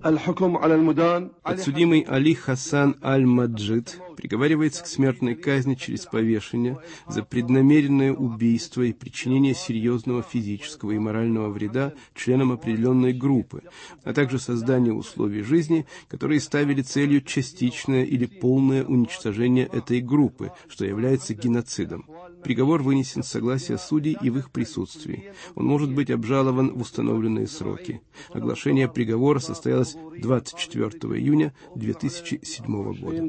Подсудимый Али Хасан Аль-Маджид приговаривается к смертной казни через повешение за преднамеренное убийство и причинение серьезного физического и морального вреда членам определенной группы, а также создание условий жизни, которые ставили целью частичное или полное уничтожение этой группы, что является геноцидом. Приговор вынесен с согласия судей и в их присутствии. Он может быть обжалован в установленные сроки. Оглашение приговора состоялось 24 июня 2007 года.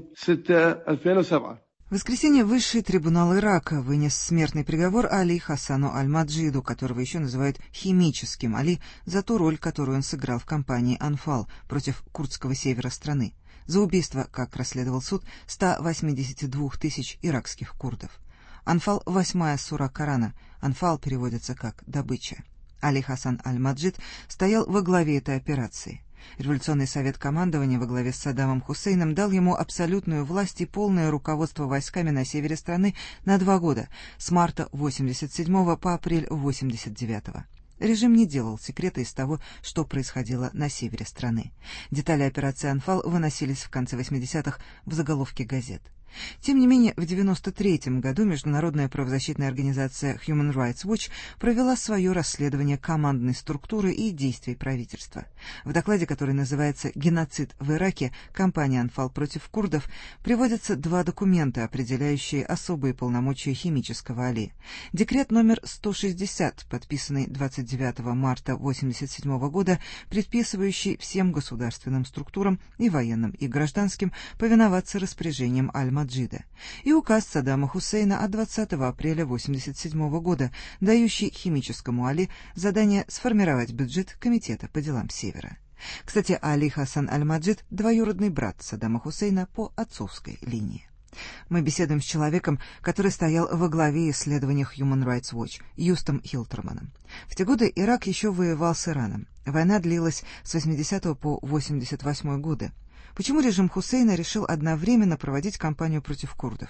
В воскресенье Высший трибунал Ирака вынес смертный приговор Али Хасану Аль-Маджиду, которого еще называют «химическим Али», за ту роль, которую он сыграл в кампании «Анфал» против курдского севера страны, за убийство, как расследовал суд, 182 тысяч иракских курдов. «Анфал» — 8-я сура Корана. «Анфал» переводится как «добыча». Али Хасан Аль-Маджид стоял во главе этой операции. Революционный совет командования во главе с Саддамом Хусейном дал ему абсолютную власть и полное руководство войсками на севере страны на 2 года, с марта 87 по апрель 89. Режим не делал секрета из того, что происходило на севере страны. Детали операции «Анфал» выносились в конце 80-х в заголовке газет. Тем не менее, в 1993 году международная правозащитная организация Human Rights Watch провела свое расследование командной структуры и действий правительства. В докладе, который называется «Геноцид в Ираке. Кампания «Анфал» против курдов», приводятся 2 документа, определяющие особые полномочия химического Али. Декрет номер 160, подписанный 29 марта 1987 года, предписывающий всем государственным структурам, и военным, и гражданским, повиноваться распоряжениям Аль-Маджида, и указ Саддама Хусейна от 20 апреля 1987 года, дающий химическому Али задание сформировать бюджет Комитета по делам Севера. Кстати, Али Хасан Аль-Маджид – двоюродный брат Саддама Хусейна по отцовской линии. Мы беседуем с человеком, который стоял во главе исследования Human Rights Watch, Юстом Хилтерманом. В те годы Ирак еще воевал с Ираном. Война длилась с 80 по 88 годы. Почему режим Хусейна решил одновременно проводить кампанию против курдов?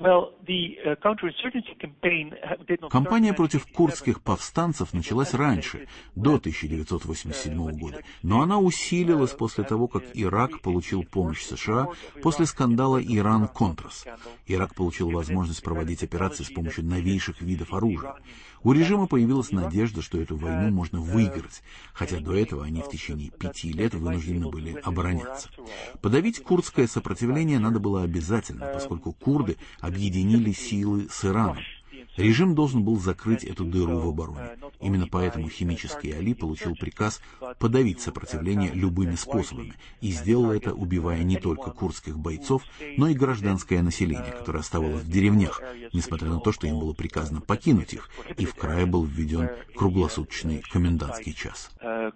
Кампания против курдских повстанцев началась раньше, до 1987 года, но она усилилась после того, как Ирак получил помощь США после скандала Иран-Контрас. Ирак получил возможность проводить операции с помощью новейших видов оружия. У режима появилась надежда, что эту войну можно выиграть, хотя до этого они в течение 5 лет вынуждены были обороняться. Подавить курдское сопротивление надо было обязательно, поскольку курды объединили силы с Ираном. Режим должен был закрыть эту дыру в обороне. Именно поэтому химический Али получил приказ подавить сопротивление любыми способами, и сделал это, убивая не только курдских бойцов, но и гражданское население, которое оставалось в деревнях, несмотря на то, что им было приказано покинуть их, и в крае был введен круглосуточный комендантский час.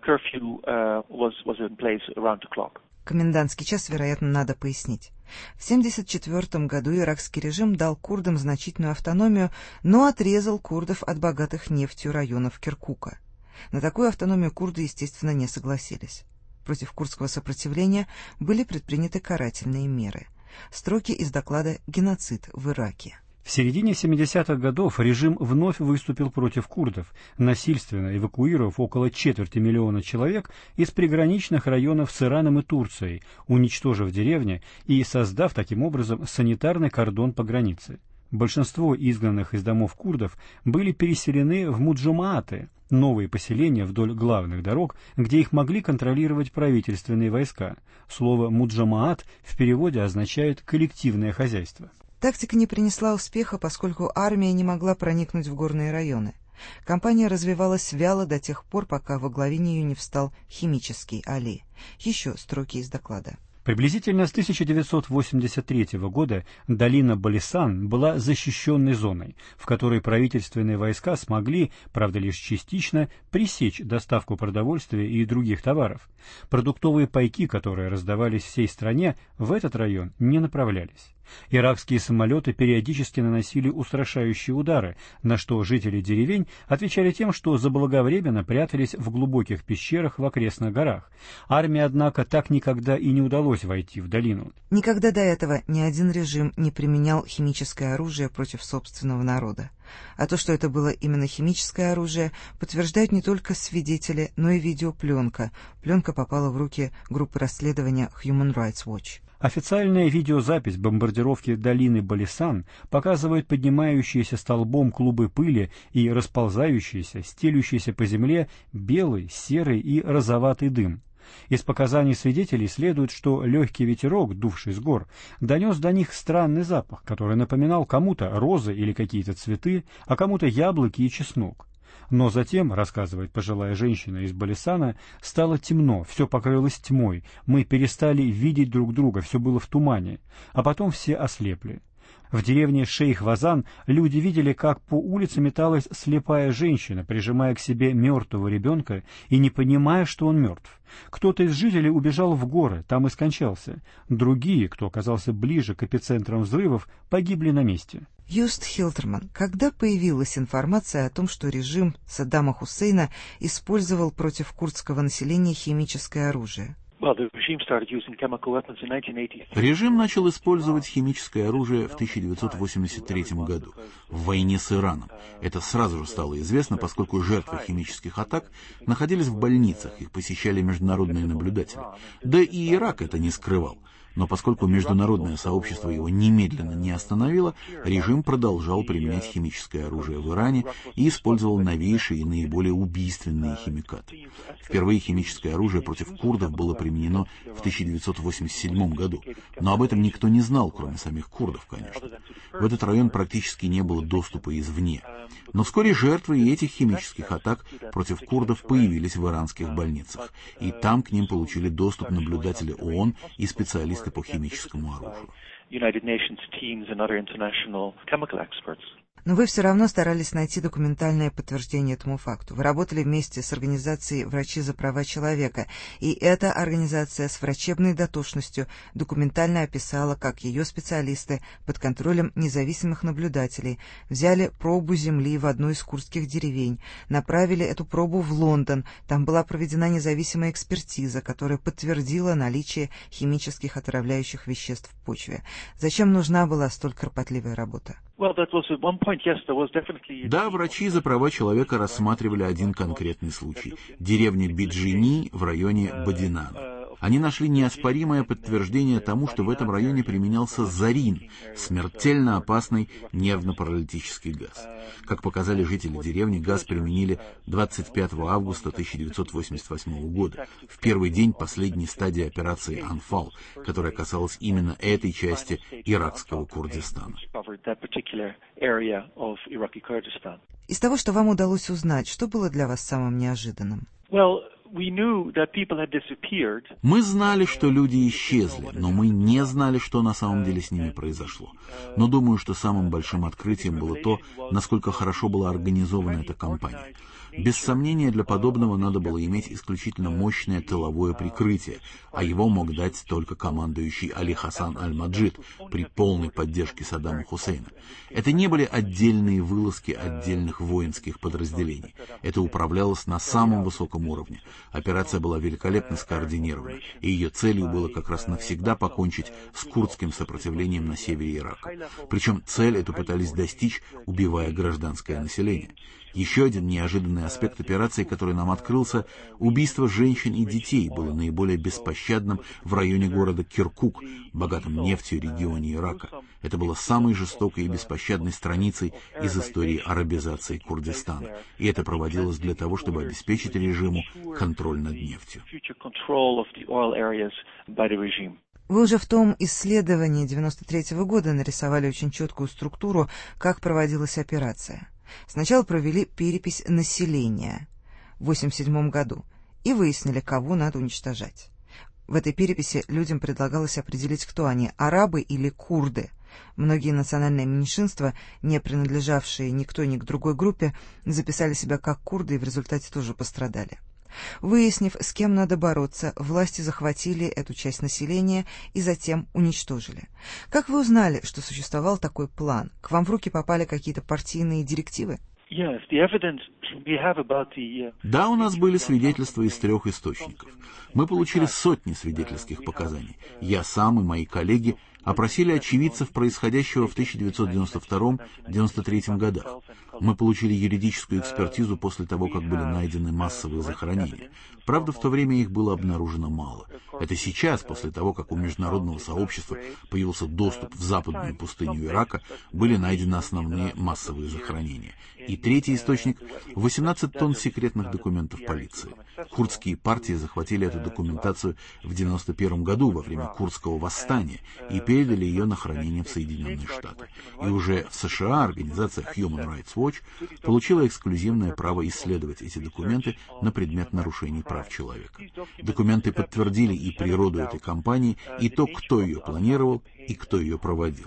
Комендантский час, вероятно, надо пояснить. В 1974 году иракский режим дал курдам значительную автономию, но отрезал курдов от богатых нефтью районов Киркука. На такую автономию курды, естественно, не согласились. Против курдского сопротивления были предприняты карательные меры. Строки из доклада «Геноцид в Ираке». В середине 70-х годов режим вновь выступил против курдов, насильственно эвакуировав около 250 000 человек из приграничных районов с Ираном и Турцией, уничтожив деревни и создав таким образом санитарный кордон по границе. Большинство изгнанных из домов курдов были переселены в муджамааты, новые поселения вдоль главных дорог, где их могли контролировать правительственные войска. Слово «муджамаат» в переводе означает «коллективное хозяйство». Тактика не принесла успеха, поскольку армия не могла проникнуть в горные районы. Кампания развивалась вяло до тех пор, пока во главе нее не встал химический Али. Еще строки из доклада. Приблизительно с 1983 года долина Балисан была защищенной зоной, в которой правительственные войска смогли, правда лишь частично, пресечь доставку продовольствия и других товаров. Продуктовые пайки, которые раздавались всей стране, в этот район не направлялись. Иракские самолеты периодически наносили устрашающие удары, на что жители деревень отвечали тем, что заблаговременно прятались в глубоких пещерах в окрестных горах. Армии, однако, так никогда и не удалось войти в долину. Никогда до этого ни один режим не применял химическое оружие против собственного народа. А то, что это было именно химическое оружие, подтверждают не только свидетели, но и видеопленка. Пленка попала в руки группы расследования Human Rights Watch. Официальная видеозапись бомбардировки долины Балисан показывает поднимающиеся столбом клубы пыли и расползающийся, стелющийся по земле белый, серый и розоватый дым. Из показаний свидетелей следует, что легкий ветерок, дувший с гор, донес до них странный запах, который напоминал кому-то розы или какие-то цветы, а кому-то яблоки и чеснок. Но затем, рассказывает пожилая женщина из Балисана, стало темно, все покрылось тьмой, мы перестали видеть друг друга, все было в тумане, а потом все ослепли. В деревне Шейх-Вазан люди видели, как по улице металась слепая женщина, прижимая к себе мертвого ребенка и не понимая, что он мертв. Кто-то из жителей убежал в горы, там и скончался. Другие, кто оказался ближе к эпицентрам взрывов, погибли на месте. Юст Хилтерман, когда появилась информация о том, что режим Саддама Хусейна использовал против курдского населения химическое оружие? Режим начал использовать химическое оружие в 1983 году, в войне с Ираном. Это сразу же стало известно, поскольку жертвы химических атак находились в больницах, их посещали международные наблюдатели. Да и Ирак это не скрывал. Но поскольку международное сообщество его немедленно не остановило, режим продолжал применять химическое оружие в Иране и использовал новейшие и наиболее убийственные химикаты. Впервые химическое оружие против курдов было применено в 1987 году, но об этом никто не знал, кроме самих курдов, конечно. В этот район практически не было доступа извне. Но вскоре жертвы этих химических атак против курдов появились в иранских больницах, и там к ним получили доступ наблюдатели ООН и специалисты по химическому оружию. Но вы все равно старались найти документальное подтверждение этому факту. Вы работали вместе с организацией «Врачи за права человека», и эта организация с врачебной дотошностью документально описала, как ее специалисты под контролем независимых наблюдателей взяли пробу земли в одной из курдских деревень, направили эту пробу в Лондон, там была проведена независимая экспертиза, которая подтвердила наличие химических отравляющих веществ в почве. Зачем нужна была столь кропотливая работа? Да, врачи за права человека рассматривали один конкретный случай – деревня Биджини в районе Бадинана. Они нашли неоспоримое подтверждение тому, что в этом районе применялся зарин – смертельно опасный нервно-паралитический газ. Как показали жители деревни, газ применили 25 августа 1988 года, в первый день последней стадии операции «Анфал», которая касалась именно этой части иракского Курдистана. Из того, что вам удалось узнать, что было для вас самым неожиданным? Мы знали, что люди исчезли, но мы не знали, что на самом деле с ними произошло. Но думаю, что самым большим открытием было то, насколько хорошо была организована эта кампания. Без сомнения, для подобного надо было иметь исключительно мощное тыловое прикрытие, а его мог дать только командующий Али Хасан Аль-Маджид при полной поддержке Саддама Хусейна. Это не были отдельные вылазки отдельных воинских подразделений. Это управлялось на самом высоком уровне. Операция была великолепно скоординирована, и ее целью было как раз навсегда покончить с курдским сопротивлением на севере Ирака. Причем цель эту пытались достичь, убивая гражданское население. Еще один неожиданный аспект операции, который нам открылся, убийство женщин и детей было наиболее беспощадным в районе города Киркук, богатом нефтью регионе Ирака. Это было самой жестокой и беспощадной страницей из истории арабизации Курдистана. И это проводилось для того, чтобы обеспечить режиму контроль над нефтью. Вы уже в том исследовании 1993 года нарисовали очень четкую структуру, как проводилась операция. Сначала провели перепись населения в 1987 году и выяснили, кого надо уничтожать. В этой переписи людям предлагалось определить, кто они – арабы или курды. Многие национальные меньшинства, не принадлежавшие ни к той, ни к другой группе, записали себя как курды и в результате тоже пострадали. Выяснив, с кем надо бороться, власти захватили эту часть населения и затем уничтожили. Как вы узнали, что существовал такой план? К вам в руки попали какие-то партийные директивы? Да, у нас были свидетельства из 3 источников. Мы получили сотни свидетельских показаний. Я сам и мои коллеги опросили очевидцев происходящего в 1992-1993 годах. Мы получили юридическую экспертизу после того, как были найдены массовые захоронения. Правда, в то время их было обнаружено мало. Это сейчас, после того, как у международного сообщества появился доступ в западную пустыню Ирака, были найдены основные массовые захоронения. И 3-й источник – 18 тонн секретных документов полиции. Курдские партии захватили эту документацию в 1991 году во время курдского восстания и передали ее на хранение в Соединенные Штаты. И уже в США организация Human Rights Watch получила эксклюзивное право исследовать эти документы на предмет нарушений прав человека. Документы подтвердили и природу этой кампании, и то, кто ее планировал и кто ее проводил.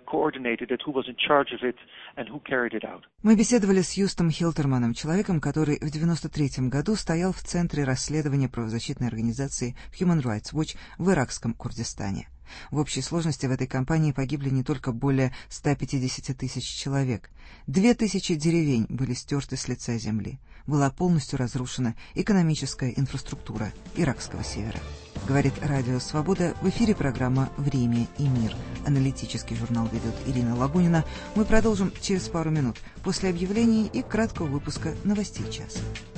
Мы беседовали с Юстом Хилтерманом, человеком, который в 1993 году стоял в центре расследования правозащитной организации Human Rights Watch в иракском Курдистане. В общей сложности в этой кампании погибли не только более 150 тысяч человек. 2000 деревень были стерты с лица земли. Была полностью разрушена экономическая инфраструктура иракского севера. Говорит Радио Свобода, в эфире программа «Время и мир». Аналитический журнал ведет Ирина Лагунина. Мы продолжим через пару минут после объявлений и краткого выпуска новостей часа.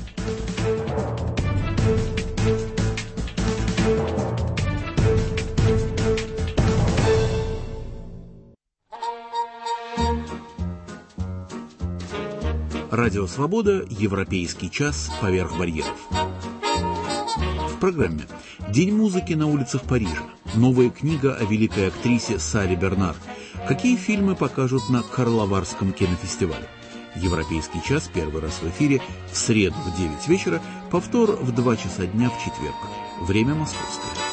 Радио Свобода. Европейский час поверх барьеров. В программе «День музыки на улицах Парижа». Новая книга о великой актрисе Саре Бернар. Какие фильмы покажут на Карловарском кинофестивале? Европейский час первый раз в эфире в среду в 9 вечера, повтор в 2 часа дня в четверг. Время московское.